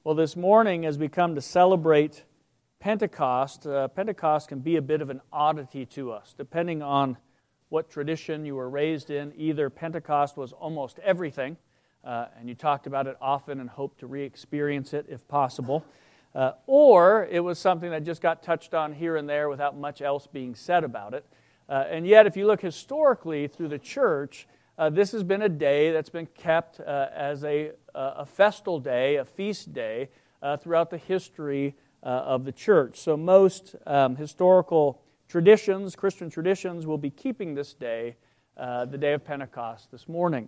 Well, this morning, as we come to celebrate Pentecost, Pentecost can be a bit of an oddity to us, depending on what tradition you were raised in. Either Pentecost was almost everything, and you talked about it often and hoped to re-experience it if possible, or it was something that just got touched on here and there without much else being said about it. And yet, if you look historically through the church, this has been a day that's been kept as a festal day, a feast day, throughout the history of the church. So most historical traditions, Christian traditions, will be keeping this day, the day of Pentecost, this morning.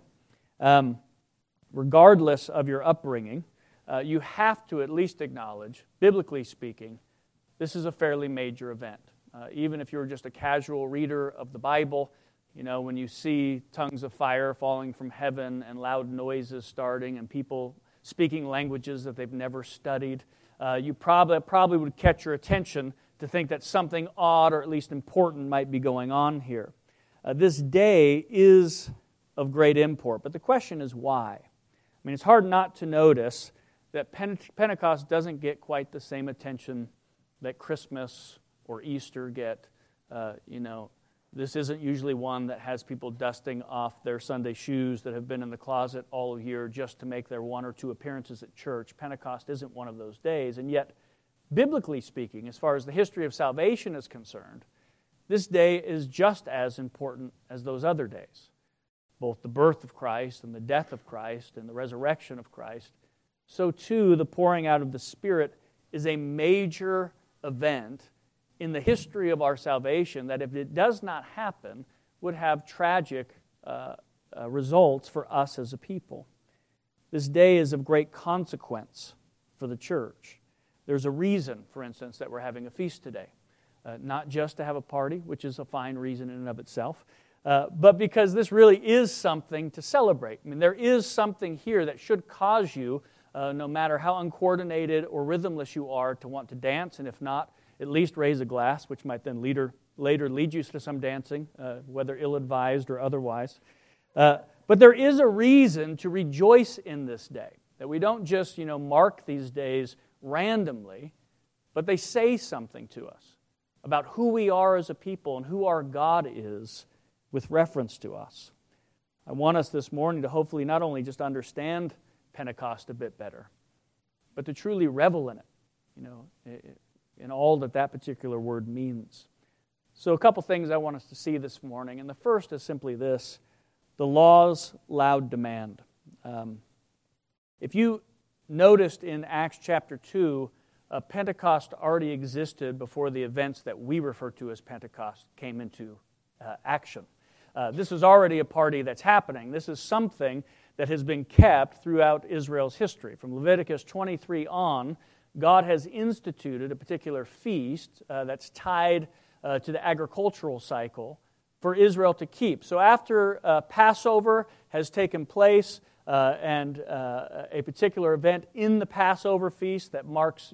Regardless of your upbringing, you have to at least acknowledge, biblically speaking, this is a fairly major event. Even if you're just a casual reader of the Bible, you know, when you see tongues of fire falling from heaven and loud noises starting and people speaking languages that they've never studied, you probably would catch your attention to think that something odd or at least important might be going on here. This day is of great import, but the question is why? I mean, it's hard not to notice that Pentecost doesn't get quite the same attention that Christmas or Easter get. This isn't usually one that has people dusting off their Sunday shoes that have been in the closet all year just to make their one or two appearances at church. Pentecost isn't one of those days, and yet, biblically speaking, as far as the history of salvation is concerned, this day is just as important as those other days. Both the birth of Christ and the death of Christ and the resurrection of Christ, so too the pouring out of the Spirit is a major event in the history of our salvation that if it does not happen, would have tragic results for us as a people. This day is of great consequence for the church. There's a reason, for instance, that we're having a feast today. Not just to have a party, which is a fine reason in and of itself, but because this really is something to celebrate. I mean, there is something here that should cause you, no matter how uncoordinated or rhythmless you are, to want to dance, and if not, at least raise a glass, which might then later lead you to some dancing, whether ill-advised or otherwise. But there is a reason to rejoice in this day, that we don't just, mark these days randomly, but they say something to us about who we are as a people and who our God is with reference to us. I want us this morning to hopefully not only just understand Pentecost a bit better, but to truly revel in it, in all that particular word means. So a couple things I want us to see this morning, and the first is simply this: the law's loud demand. If you noticed in Acts chapter 2, Pentecost already existed before the events that we refer to as Pentecost came into action. This is already a party that's happening. This is something that has been kept throughout Israel's history. From Leviticus 23 on, God has instituted a particular feast that's tied to the agricultural cycle for Israel to keep. So after Passover has taken place and a particular event in the Passover feast that marks,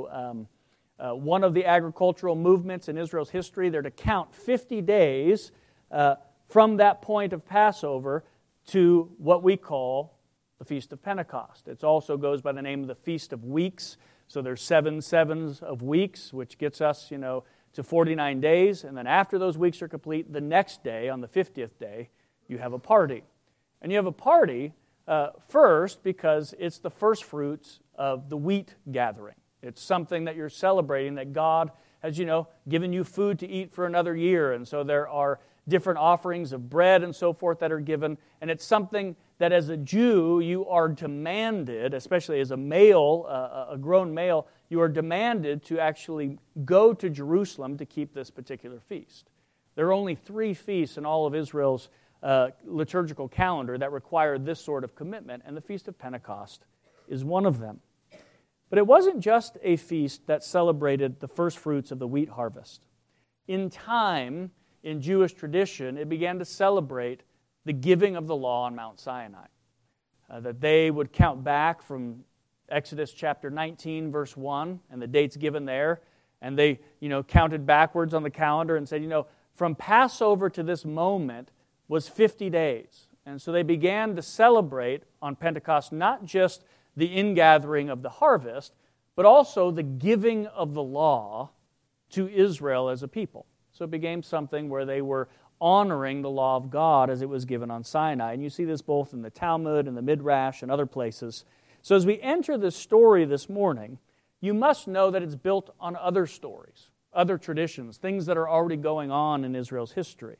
one of the agricultural movements in Israel's history, they're to count 50 days from that point of Passover to what we call the Feast of Pentecost. It also goes by the name of the Feast of Weeks. So there's 7 sevens of weeks, which gets us, to 49 days. And then after those weeks are complete, the next day, on the 50th day, you have a party. And you have a party first because it's the first fruits of the wheat gathering. It's something that you're celebrating, that God has, given you food to eat for another year. And so there are different offerings of bread and so forth that are given. And it's something that as a Jew, you are demanded, especially as a male, a grown male, you are demanded to actually go to Jerusalem to keep this particular feast. There are only 3 feasts in all of Israel's liturgical calendar that require this sort of commitment, and the Feast of Pentecost is one of them. But it wasn't just a feast that celebrated the first fruits of the wheat harvest. In time, in Jewish tradition, it began to celebrate the giving of the law on Mount Sinai. That they would count back from Exodus chapter 19, verse 1, and the dates given there, and they, counted backwards on the calendar and said, from Passover to this moment was 50 days. And so they began to celebrate on Pentecost not just the ingathering of the harvest, but also the giving of the law to Israel as a people. So it became something where they were honoring the law of God as it was given on Sinai. And you see this both in the Talmud and the Midrash and other places. So as we enter this story this morning, you must know that it's built on other stories, other traditions, things that are already going on in Israel's history.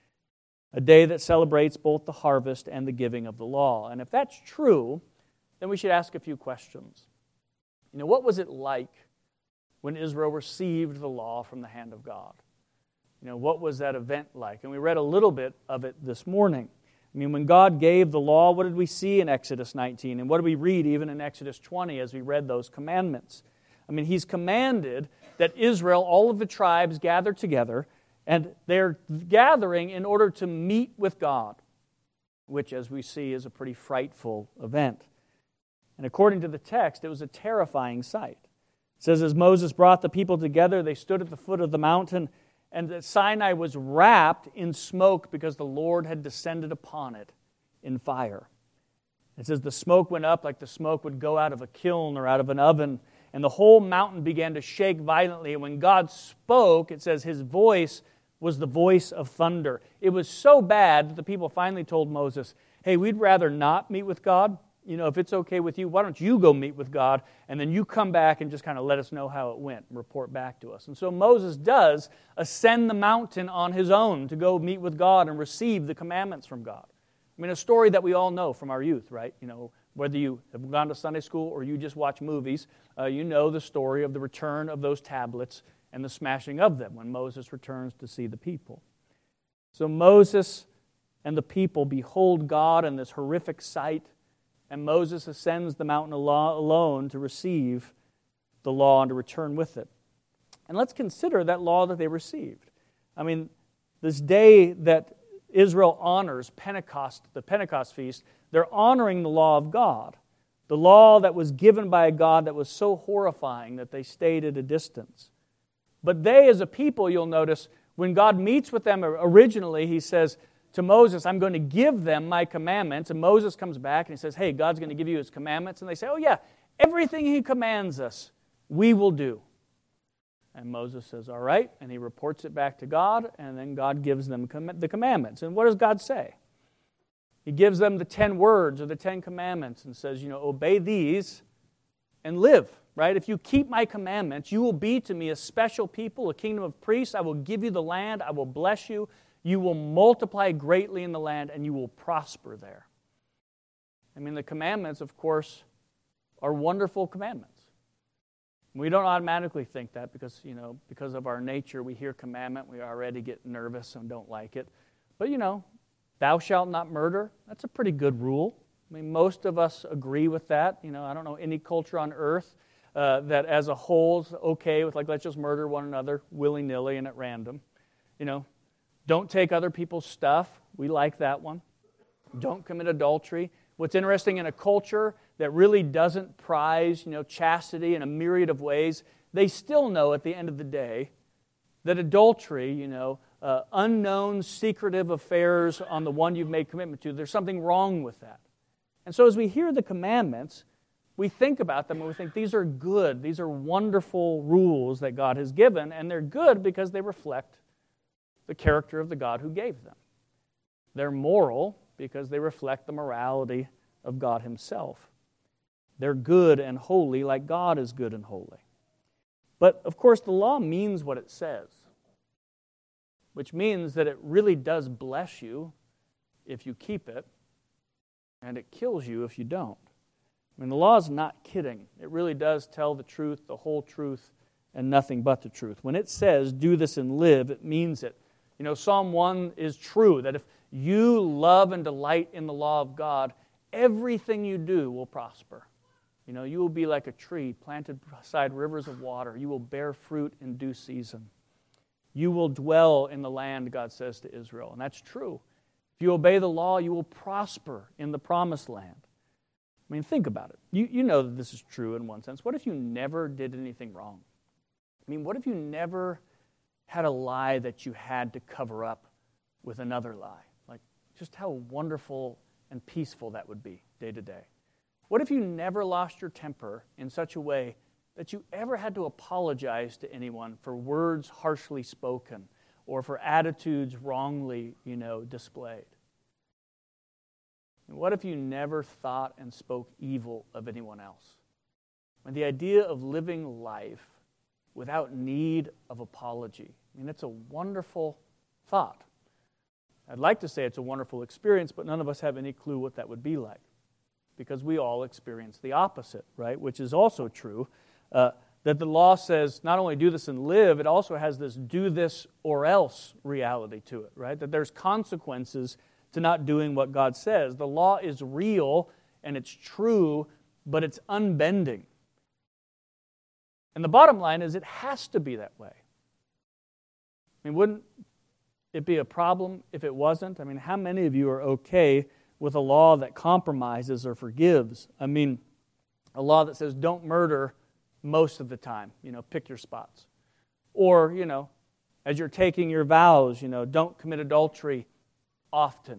A day that celebrates both the harvest and the giving of the law. And if that's true, then we should ask a few questions. What was it like when Israel received the law from the hand of God? What was that event like? And we read a little bit of it this morning. When God gave the law, what did we see in Exodus 19? And what did we read even in Exodus 20 as we read those commandments? He's commanded that Israel, all of the tribes, gather together, and they're gathering in order to meet with God, which, as we see, is a pretty frightful event. And according to the text, it was a terrifying sight. It says, as Moses brought the people together, they stood at the foot of the mountain, and that Sinai was wrapped in smoke because the Lord had descended upon it in fire. It says the smoke went up like the smoke would go out of a kiln or out of an oven, and the whole mountain began to shake violently. And when God spoke, it says his voice was the voice of thunder. It was so bad that the people finally told Moses, hey, we'd rather not meet with God. If it's okay with you, why don't you go meet with God, and then you come back and just kind of let us know how it went and report back to us. And so Moses does ascend the mountain on his own to go meet with God and receive the commandments from God. A story that we all know from our youth, right? Whether you have gone to Sunday school or you just watch movies, you know the story of the return of those tablets and the smashing of them when Moses returns to see the people. So Moses and the people behold God in this horrific sight, and Moses ascends the mountain alone to receive the law and to return with it. And let's consider that law that they received. This day that Israel honors Pentecost, the Pentecost feast, they're honoring the law of God, the law that was given by a God that was so horrifying that they stayed at a distance. But they, as a people, you'll notice, when God meets with them originally, he says to Moses, I'm going to give them my commandments. And Moses comes back and he says, hey, God's going to give you his commandments. And they say, oh yeah, everything he commands us, we will do. And Moses says, all right. And he reports it back to God, and then God gives them the commandments. And what does God say? He gives them the 10 words or the 10 commandments and says, obey these and live, right? If you keep my commandments, you will be to me a special people, a kingdom of priests. I will give you the land. I will bless you. You will multiply greatly in the land, and you will prosper there. The commandments, of course, are wonderful commandments. We don't automatically think that because of our nature, we hear commandment, we already get nervous and don't like it. But, thou shalt not murder, that's a pretty good rule. Most of us agree with that. I don't know any culture on earth that as a whole is okay with, let's just murder one another willy-nilly and at random. Don't take other people's stuff. We like that one. Don't commit adultery. What's interesting, in a culture that really doesn't prize, chastity in a myriad of ways, they still know at the end of the day that adultery, unknown, secretive affairs on the one you've made commitment to, there's something wrong with that. And so as we hear the commandments, we think about them and we think these are good, these are wonderful rules that God has given, and they're good because they reflect the character of the God who gave them. They're moral because they reflect the morality of God himself. They're good and holy like God is good and holy. But, of course, the law means what it says, which means that it really does bless you if you keep it, and it kills you if you don't. The law is not kidding. It really does tell the truth, the whole truth, and nothing but the truth. When it says, do this and live, it means it. Psalm 1 is true, that if you love and delight in the law of God, everything you do will prosper. You will be like a tree planted beside rivers of water. You will bear fruit in due season. You will dwell in the land, God says to Israel. And that's true. If you obey the law, you will prosper in the promised land. Think about it. You know that this is true in one sense. What if you never did anything wrong? What if you never had a lie that you had to cover up with another lie? Just how wonderful and peaceful that would be day to day. What if you never lost your temper in such a way that you ever had to apologize to anyone for words harshly spoken or for attitudes wrongly, displayed? And what if you never thought and spoke evil of anyone else? And the idea of living life without need of apology, it's a wonderful thought. I'd like to say it's a wonderful experience, but none of us have any clue what that would be like, because we all experience the opposite, right? Which is also true, that the law says not only do this and live, it also has this do this or else reality to it, right? That there's consequences to not doing what God says. The law is real and it's true, but it's unbending. And the bottom line is it has to be that way. Wouldn't it be a problem if it wasn't? How many of you are okay with a law that compromises or forgives? A law that says don't murder most of the time, pick your spots. Or, as you're taking your vows, don't commit adultery often.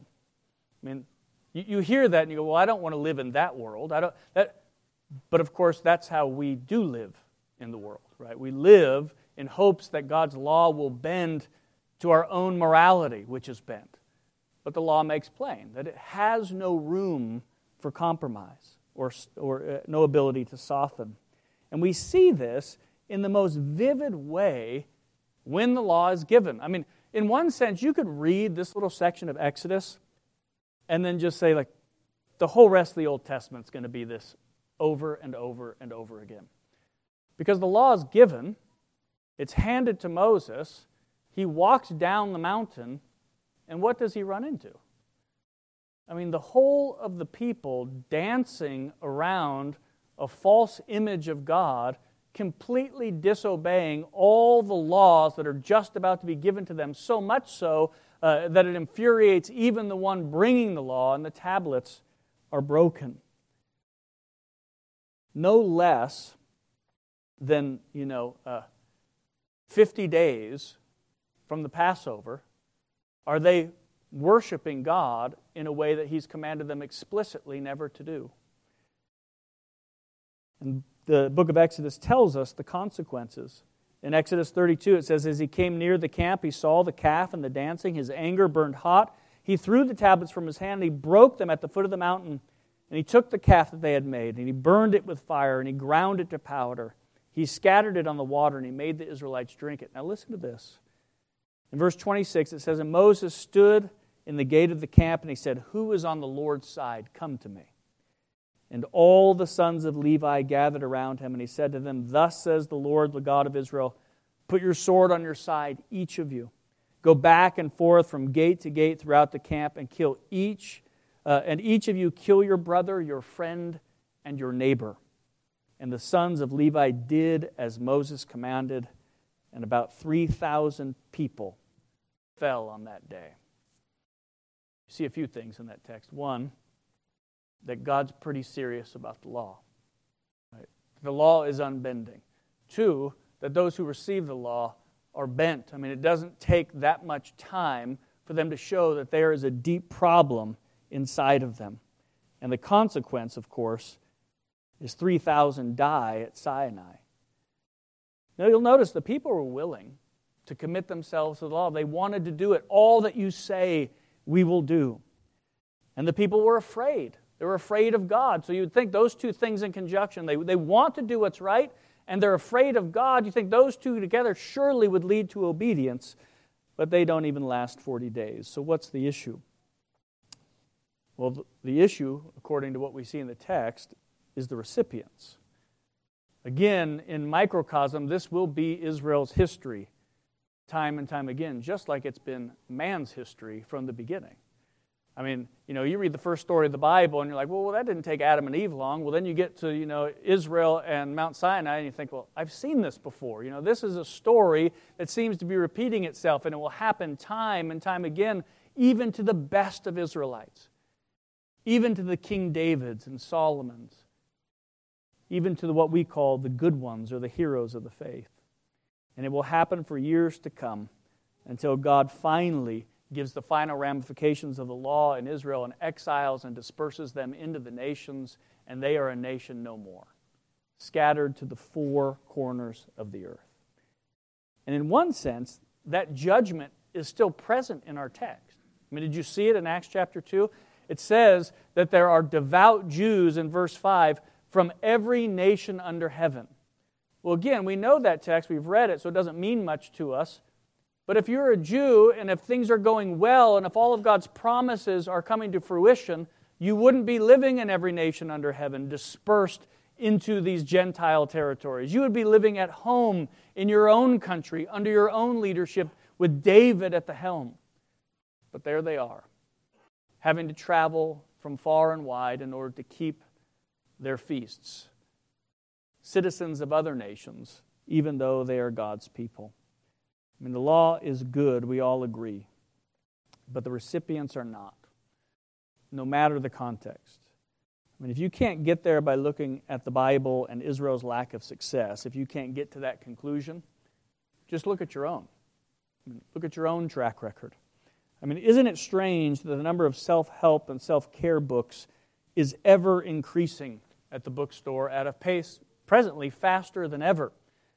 You hear that and you go, well, I don't want to live in that world. But of course, that's how we do live in the world, right? We live in hopes that God's law will bend to our own morality, which is bent. But the law makes plain that it has no room for compromise or no ability to soften. And we see this in the most vivid way when the law is given. In one sense, you could read this little section of Exodus and then just say, the whole rest of the Old Testament's going to be this over and over and over again. Because the law is given, it's handed to Moses, he walks down the mountain, and what does he run into? The whole of the people dancing around a false image of God, completely disobeying all the laws that are just about to be given to them, so much so that it infuriates even the one bringing the law, and the tablets are broken. No less than, 50 days from the Passover are they worshiping God in a way that He's commanded them explicitly never to do. And the book of Exodus tells us the consequences. In Exodus 32, it says, as he came near the camp, he saw the calf and the dancing. His anger burned hot. He threw the tablets from his hand, and he broke them at the foot of the mountain. And he took the calf that they had made, and he burned it with fire, and he ground it to powder. He scattered it on the water, and he made the Israelites drink it. Now listen to this. In verse 26, it says, and Moses stood in the gate of the camp, and he said, who is on the Lord's side? Come to me. And all the sons of Levi gathered around him, and he said to them, thus says the Lord, the God of Israel, put your sword on your side, each of you. Go back and forth from gate to gate throughout the camp, and each of you kill your brother, your friend, and your neighbor. And the sons of Levi did as Moses commanded, and about 3,000 people fell on that day. You see a few things in that text. One, that God's pretty serious about the law. Right? The law is unbending. Two, that those who receive the law are bent. It doesn't take that much time for them to show that there is a deep problem inside of them. And the consequence, of course, is 3,000 die at Sinai. Now you'll notice the people were willing to commit themselves to the law. They wanted to do it. All that you say, we will do. And the people were afraid. They were afraid of God. So you'd think those two things in conjunction, they want to do what's right, and they're afraid of God. You think those two together surely would lead to obedience, but they don't even last 40 days. So what's the issue? Well, the issue, according to what we see in the text, is the recipients. Again, in microcosm, this will be Israel's history time and time again, just like it's been man's history from the beginning. You read the first story of the Bible and you're like, well, that didn't take Adam and Eve long. Well, then you get to, Israel and Mount Sinai and you think, well, I've seen this before. This is a story that seems to be repeating itself, and it will happen time and time again, even to the best of Israelites, even to the King Davids and Solomons, even to what we call the good ones or the heroes of the faith. And it will happen for years to come until God finally gives the final ramifications of the law in Israel and exiles and disperses them into the nations and they are a nation no more, scattered to the four corners of the earth. And in one sense, that judgment is still present in our text. I mean, did you see it in Acts chapter 2? It says that there are devout Jews in verse 5 from every nation under heaven. Well, again, we know that text. We've read it, so it doesn't mean much to us. But if you're a Jew, and if things are going well, and if all of God's promises are coming to fruition, you wouldn't be living in every nation under heaven, dispersed into these Gentile territories. You would be living at home in your own country, under your own leadership, with David at the helm. But there they are, having to travel from far and wide in order to keep their feasts. Citizens of other nations, even though they are God's people. I mean, the law is good, we all agree. But the recipients are not, no matter the context. I mean, if you can't get there by looking at the Bible and Israel's lack of success, if you can't get to that conclusion, just look at your own. I mean, look at your own track record. I mean, isn't it strange that the number of self-help and self-care books is ever increasing at the bookstore at a pace presently faster than ever?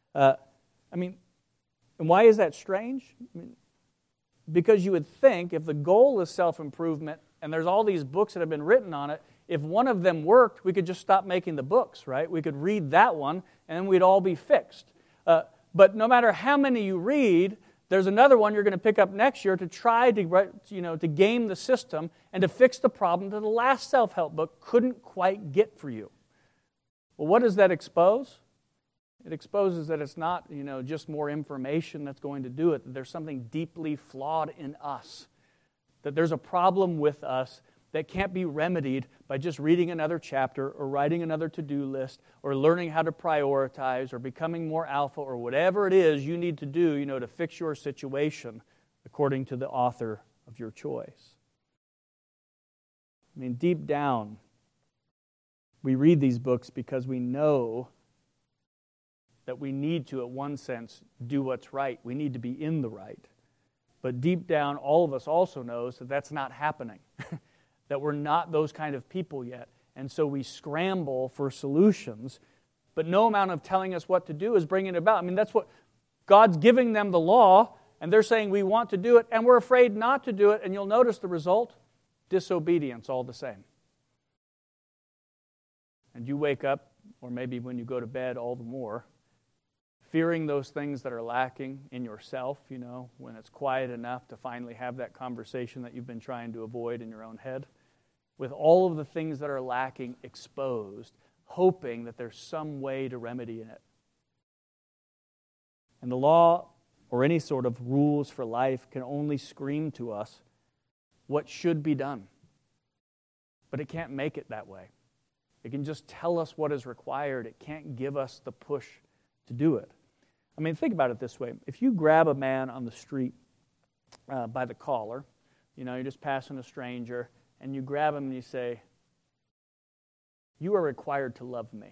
And why is that strange? Because you would think if the goal is self-improvement and there's all these books that have been written on it, if one of them worked, we could just stop making the books, right? We could read that one and we'd all be fixed. But no matter how many you read, there's another one you're going to pick up next year to try to game the system and to fix the problem that the last self-help book couldn't quite get for you. Well, what does that expose? It exposes that it's not, just more information that's going to do it, that there's something deeply flawed in us, that there's a problem with us that can't be remedied by just reading another chapter or writing another to-do list or learning how to prioritize or becoming more alpha or whatever it is you need to do, to fix your situation according to the author of your choice. I mean, deep down, we read these books because we know that we need to, in one sense, do what's right. We need to be in the right. But deep down, all of us also knows that that's not happening, that we're not those kind of people yet. And so we scramble for solutions, but no amount of telling us what to do is bringing it about. I mean, that's what God's giving them the law, and they're saying we want to do it, and we're afraid not to do it, and you'll notice the result, disobedience all the same. And you wake up, or maybe when you go to bed all the more, fearing those things that are lacking in yourself, when it's quiet enough to finally have that conversation that you've been trying to avoid in your own head, with all of the things that are lacking exposed, hoping that there's some way to remedy it. And the law, or any sort of rules for life, can only scream to us what should be done. But it can't make it that way. It can just tell us what is required. It can't give us the push to do it. I mean, think about it this way. If you grab a man on the street by the collar, you're just passing a stranger, and you grab him and you say, "You are required to love me."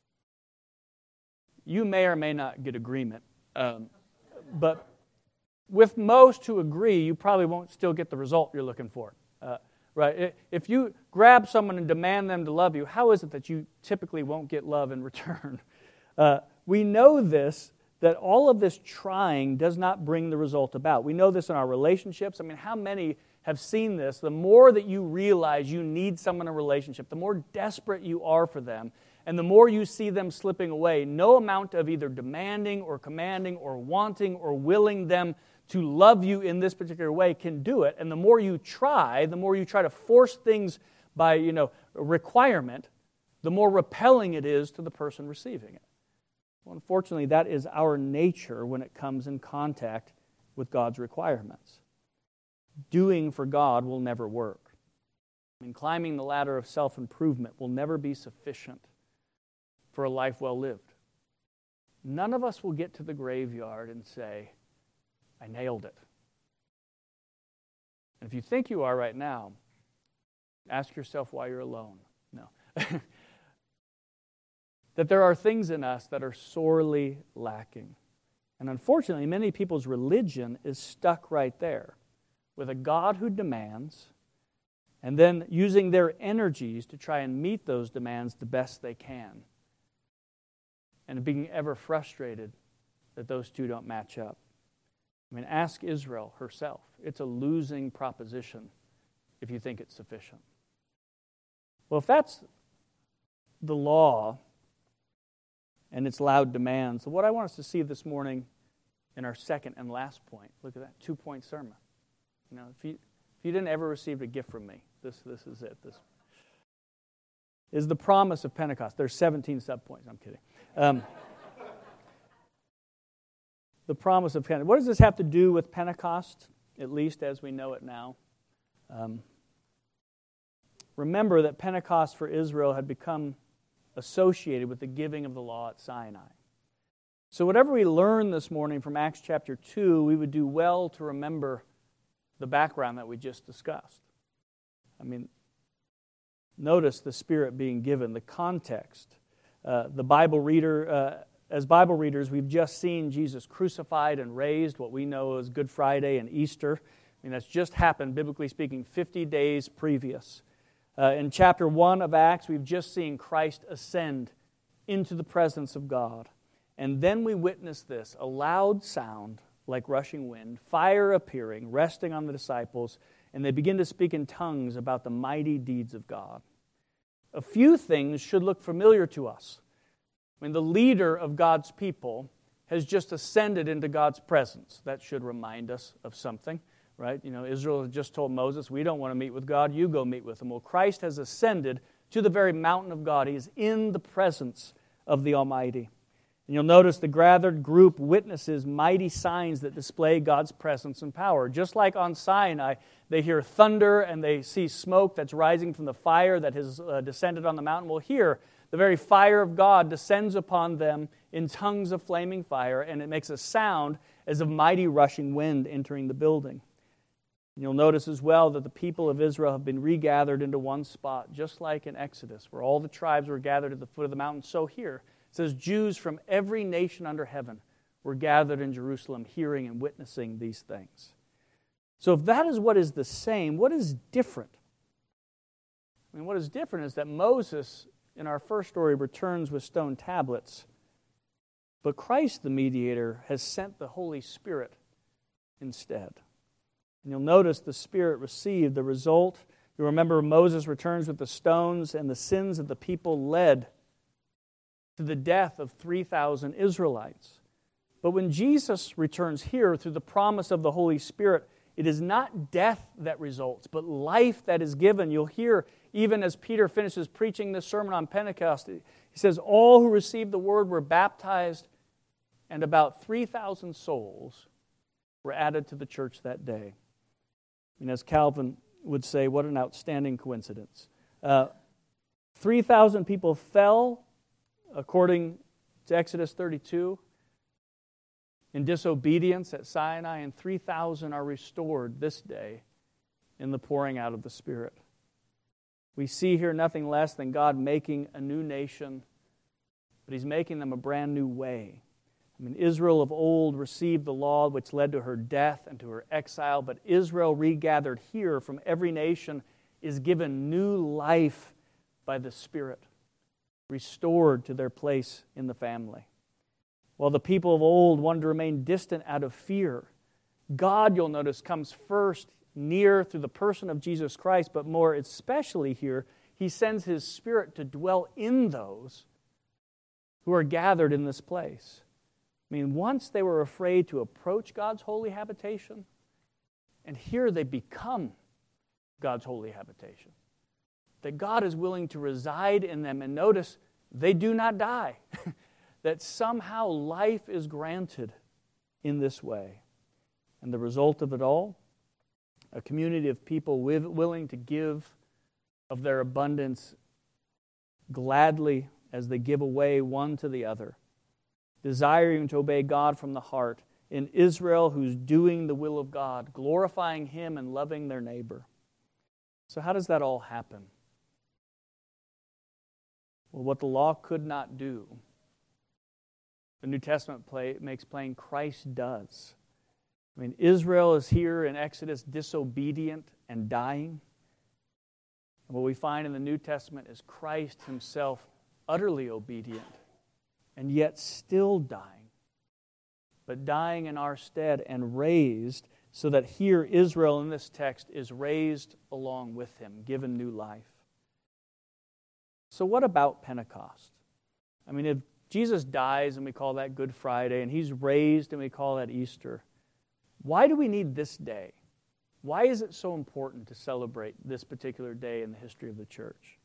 You may or may not get agreement, but with most who agree, you probably won't still get the result you're looking for. Right? If you grab someone and demand them to love you, how is it that you typically won't get love in return? We know this, that all of this trying does not bring the result about. We know this in our relationships. I mean, how many have seen this? The more that you realize you need someone in a relationship, the more desperate you are for them, and the more you see them slipping away, no amount of either demanding or commanding or wanting or willing them to love you in this particular way can do it. And the more you try to force things by, requirement, the more repelling it is to the person receiving it. Well, unfortunately, that is our nature when it comes in contact with God's requirements. Doing for God will never work. And climbing the ladder of self-improvement will never be sufficient for a life well lived. None of us will get to the graveyard and say, "I nailed it." And if you think you are right now, ask yourself why you're alone. No. That there are things in us that are sorely lacking. And unfortunately, many people's religion is stuck right there, with a God who demands and then using their energies to try and meet those demands the best they can, and being ever frustrated that those two don't match up. I mean, ask Israel herself. It's a losing proposition if you think it's sufficient. Well, if that's the law and its loud demands, what I want us to see this morning in our second and last point, look at that, 2-point sermon. You know, if you didn't ever receive a gift from me, this is it. This is the promise of Pentecost. There's 17 subpoints. I'm kidding. The promise of Pentecost. What does this have to do with Pentecost, at least as we know it now? Remember that Pentecost for Israel had become associated with the giving of the law at Sinai. So whatever we learn this morning from Acts chapter 2, we would do well to remember the background that we just discussed. I mean, notice the Spirit being given, the context. The Bible reader, as Bible readers, we've just seen Jesus crucified and raised, what we know as Good Friday and Easter. I mean, that's just happened, biblically speaking, 50 days previous. In chapter 1 of Acts, we've just seen Christ ascend into the presence of God. And then we witness this, a loud sound like rushing wind, fire appearing, resting on the disciples, and they begin to speak in tongues about the mighty deeds of God. A few things should look familiar to us. I mean, the leader of God's people has just ascended into God's presence. That should remind us of something, right? You know, Israel has just told Moses, we don't want to meet with God, you go meet with him. Well, Christ has ascended to the very mountain of God. He is in the presence of the Almighty. And you'll notice the gathered group witnesses mighty signs that display God's presence and power. Just like on Sinai, they hear thunder and they see smoke that's rising from the fire that has descended on the mountain. Well, here, the very fire of God descends upon them in tongues of flaming fire, and it makes a sound as of mighty rushing wind entering the building. And you'll notice as well that the people of Israel have been regathered into one spot, just like in Exodus, where all the tribes were gathered at the foot of the mountain. So here, it says Jews from every nation under heaven were gathered in Jerusalem, hearing and witnessing these things. So if that is what is the same, what is different? I mean, what is different is that Moses, in our first story, returns with stone tablets, but Christ, the mediator, has sent the Holy Spirit instead. And you'll notice the Spirit received. The result, you remember Moses returns with the stones, and the sins of the people led to the death of 3,000 Israelites. But when Jesus returns here through the promise of the Holy Spirit, it is not death that results, but life that is given. You'll hear, even as Peter finishes preaching this sermon on Pentecost, he says, all who received the word were baptized, and about 3,000 souls were added to the church that day. And as Calvin would say, what an outstanding coincidence. 3,000 people fell, according to Exodus 32, in disobedience at Sinai, and 3,000 are restored this day in the pouring out of the Spirit. We see here nothing less than God making a new nation, but He's making them a brand new way. I mean, Israel of old received the law which led to her death and to her exile, but Israel regathered here from every nation is given new life by the Spirit, restored to their place in the family. While the people of old wanted to remain distant out of fear, God, you'll notice, comes first near through the person of Jesus Christ, but more especially here, He sends His Spirit to dwell in those who are gathered in this place. I mean, once they were afraid to approach God's holy habitation, and here they become God's holy habitation. That God is willing to reside in them, and notice, they do not die. That somehow life is granted in this way. And the result of it all, a community of people willing to give of their abundance gladly as they give away one to the other, desiring to obey God from the heart, in Israel who's doing the will of God, glorifying Him and loving their neighbor. So how does that all happen? Well, what the law could not do, the New Testament makes plain Christ does. I mean, Israel is here in Exodus disobedient and dying. And what we find in the New Testament is Christ himself utterly obedient and yet still dying, but dying in our stead and raised so that here Israel in this text is raised along with him, given new life. So what about Pentecost? I mean, if Jesus dies and we call that Good Friday, and he's raised and we call that Easter, why do we need this day? Why is it so important to celebrate this particular day in the history of the church?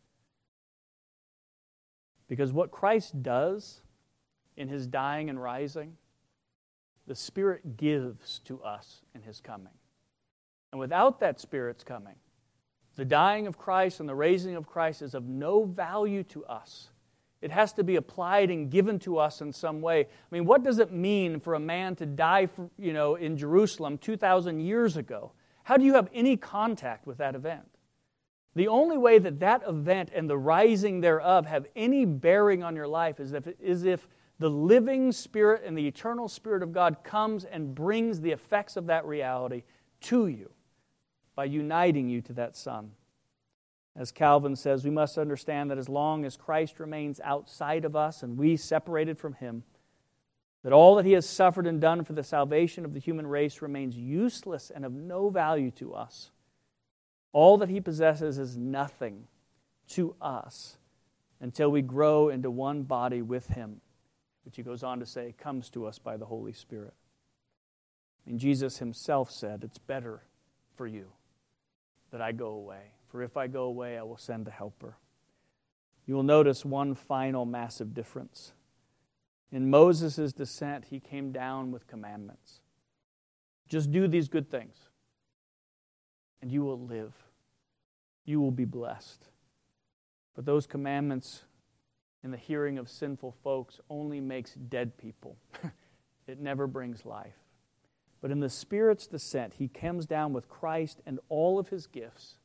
Because what Christ does in his dying and rising, the Spirit gives to us in his coming. And without that Spirit's coming, the dying of Christ and the raising of Christ is of no value to us. It has to be applied and given to us in some way. I mean, what does it mean for a man to die, in Jerusalem 2,000 years ago? How do you have any contact with that event? The only way that that event and the rising thereof have any bearing on your life is if the living Spirit and the eternal Spirit of God comes and brings the effects of that reality to you by uniting you to that Son. As Calvin says, we must understand that as long as Christ remains outside of us and we separated from him, that all that he has suffered and done for the salvation of the human race remains useless and of no value to us. All that he possesses is nothing to us until we grow into one body with him, which he goes on to say comes to us by the Holy Spirit. And Jesus himself said, it's better for you that I go away. For if I go away, I will send a helper. You will notice one final massive difference. In Moses' descent, he came down with commandments. Just do these good things, and you will live. You will be blessed. But those commandments in the hearing of sinful folks only makes dead people. It never brings life. But in the Spirit's descent, he comes down with Christ and all of his gifts.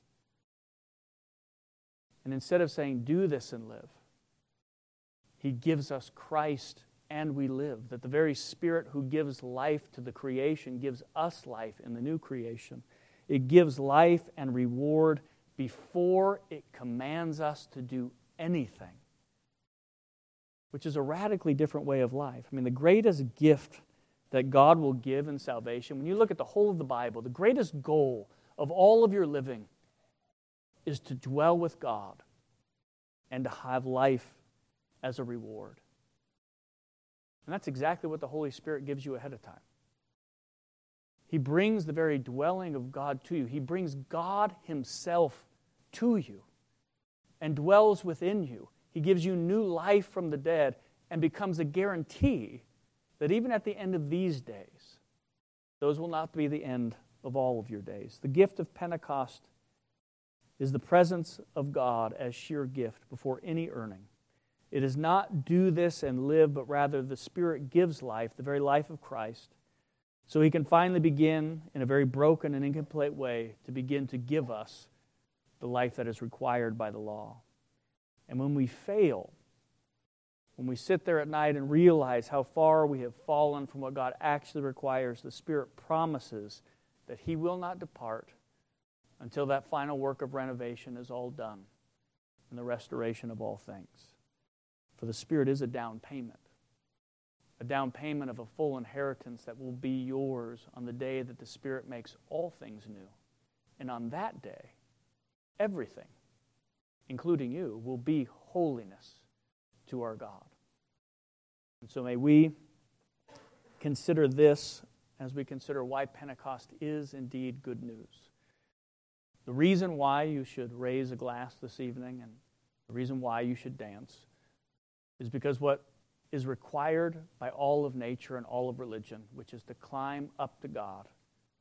And instead of saying, do this and live, he gives us Christ and we live. That the very Spirit who gives life to the creation gives us life in the new creation. It gives life and reward before it commands us to do anything, which is a radically different way of life. I mean, the greatest gift that God will give in salvation, when you look at the whole of the Bible, the greatest goal of all of your living is to dwell with God and to have life as a reward. And that's exactly what the Holy Spirit gives you ahead of time. He brings the very dwelling of God to you. He brings God himself to you and dwells within you. He gives you new life from the dead and becomes a guarantee that even at the end of these days, those will not be the end of all of your days. The gift of Pentecost is the presence of God as sheer gift before any earning. It is not do this and live, but rather the Spirit gives life, the very life of Christ, so he can finally begin in a very broken and incomplete way to begin to give us the life that is required by the law. And when we fail, when we sit there at night and realize how far we have fallen from what God actually requires, the Spirit promises that he will not depart until that final work of renovation is all done and the restoration of all things. For the Spirit is a down payment of a full inheritance that will be yours on the day that the Spirit makes all things new. And on that day, everything, including you, will be holiness to our God. And so may we consider this as we consider why Pentecost is indeed good news. The reason why you should raise a glass this evening and the reason why you should dance is because what is required by all of nature and all of religion, which is to climb up to God,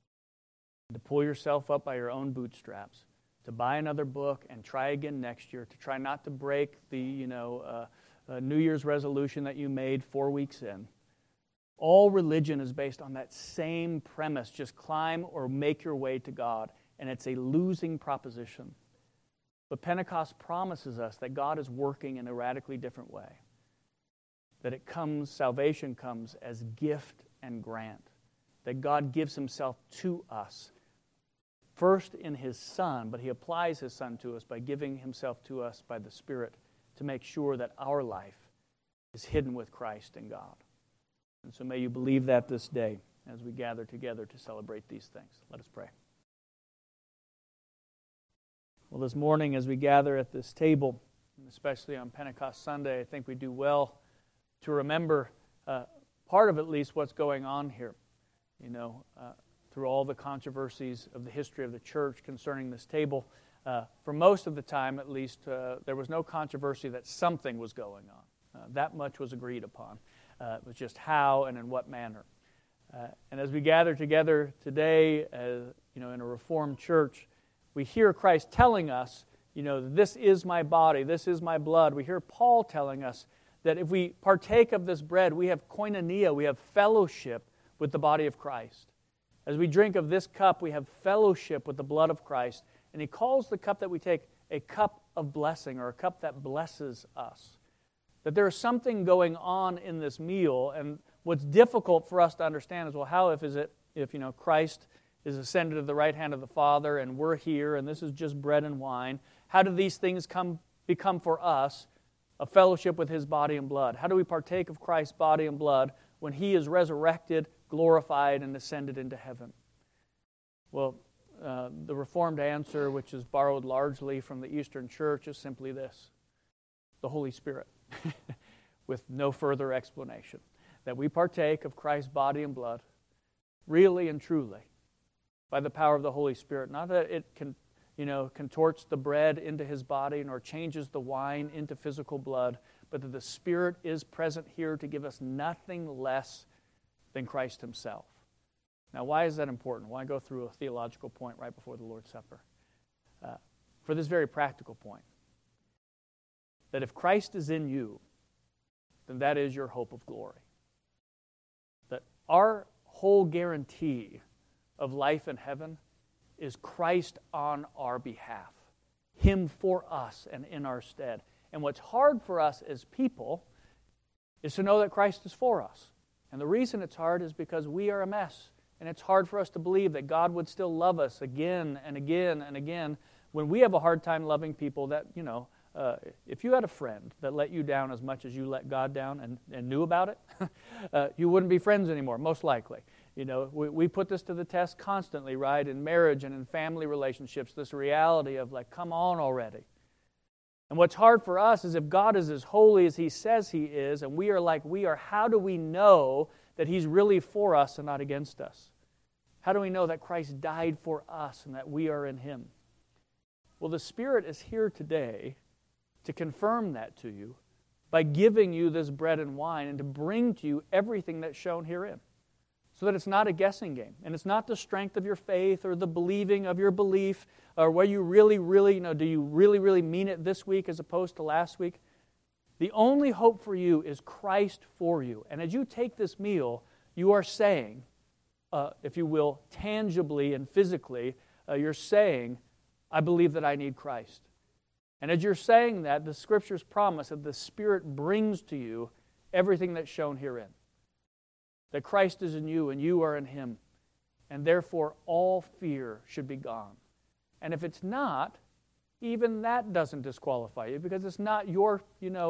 to pull yourself up by your own bootstraps, to buy another book and try again next year, to try not to break the New Year's resolution that you made 4 weeks in. All religion is based on that same premise, just climb or make your way to God, and it's a losing proposition. But Pentecost promises us that God is working in a radically different way. That salvation comes as gift and grant. That God gives himself to us first in His Son, but He applies His Son to us by giving Himself to us by the Spirit to make sure that our life is hidden with Christ in God. And so may you believe that this day as we gather together to celebrate these things. Let us pray. Well, this morning as we gather at this table, especially on Pentecost Sunday, I think we do well to remember part of at least what's going on here. Through all the controversies of the history of the church concerning this table, for most of the time at least, there was no controversy that something was going on. That much was agreed upon. It was just how and in what manner. And as we gather together today, in a Reformed church, we hear Christ telling us, this is my body, this is my blood. We hear Paul telling us that if we partake of this bread, we have koinonia, we have fellowship with the body of Christ. As we drink of this cup, we have fellowship with the blood of Christ. And he calls the cup that we take a cup of blessing, or a cup that blesses us. That there is something going on in this meal, and what's difficult for us to understand is, well, how if Christ is ascended to the right hand of the Father, and we're here, and this is just bread and wine, how do these things become for us a fellowship with His body and blood? How do we partake of Christ's body and blood when He is resurrected, glorified, and ascended into heaven? Well, the Reformed answer, which is borrowed largely from the Eastern Church, is simply this: the Holy Spirit, with no further explanation. That we partake of Christ's body and blood, really and truly, by the power of the Holy Spirit. Not that it contorts the bread into His body, nor changes the wine into physical blood, but that the Spirit is present here to give us nothing less than Christ Himself. Now, why is that important? Why go through a theological point right before the Lord's Supper? For this very practical point. That if Christ is in you, then that is your hope of glory. That our whole guarantee of life in heaven is Christ on our behalf. Him for us and in our stead. And what's hard for us as people is to know that Christ is for us. And the reason it's hard is because we are a mess. And it's hard for us to believe that God would still love us again and again and again when we have a hard time loving people that, if you had a friend that let you down as much as you let God down and knew about it, you wouldn't be friends anymore, most likely. We put this to the test constantly, right, in marriage and in family relationships, this reality of come on already. And what's hard for us is if God is as holy as He says He is, and we are like we are, how do we know that He's really for us and not against us? How do we know that Christ died for us and that we are in Him? Well, the Spirit is here today to confirm that to you by giving you this bread and wine and to bring to you everything that's shown herein. So that it's not a guessing game. And it's not the strength of your faith or the believing of your belief or where you really, do you really mean it this week as opposed to last week? The only hope for you is Christ for you. And as you take this meal, you are saying, if you will, tangibly and physically, you're saying, I believe that I need Christ. And as you're saying that, the Scriptures promise that the Spirit brings to you everything that's shown herein. That Christ is in you and you are in Him. And therefore all fear should be gone. And if it's not, even that doesn't disqualify you because it's not your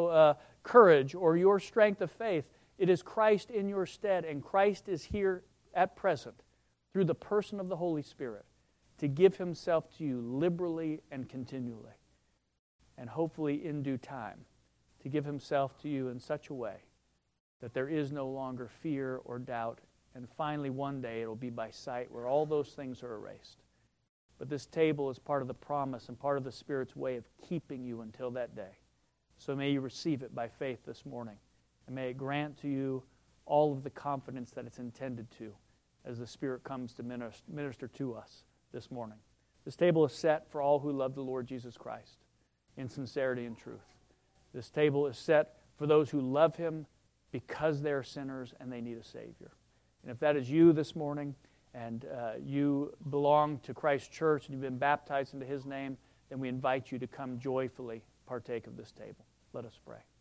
courage or your strength of faith. It is Christ in your stead, and Christ is here at present through the person of the Holy Spirit to give Himself to you liberally and continually. And hopefully in due time to give Himself to you in such a way that there is no longer fear or doubt, and finally one day it will be by sight where all those things are erased. But this table is part of the promise and part of the Spirit's way of keeping you until that day. So may you receive it by faith this morning, and may it grant to you all of the confidence that it's intended to as the Spirit comes to minister to us this morning. This table is set for all who love the Lord Jesus Christ in sincerity and truth. This table is set for those who love Him because they're sinners and they need a Savior. And if that is you this morning, and you belong to Christ's church and you've been baptized into His name, then we invite you to come joyfully partake of this table. Let us pray.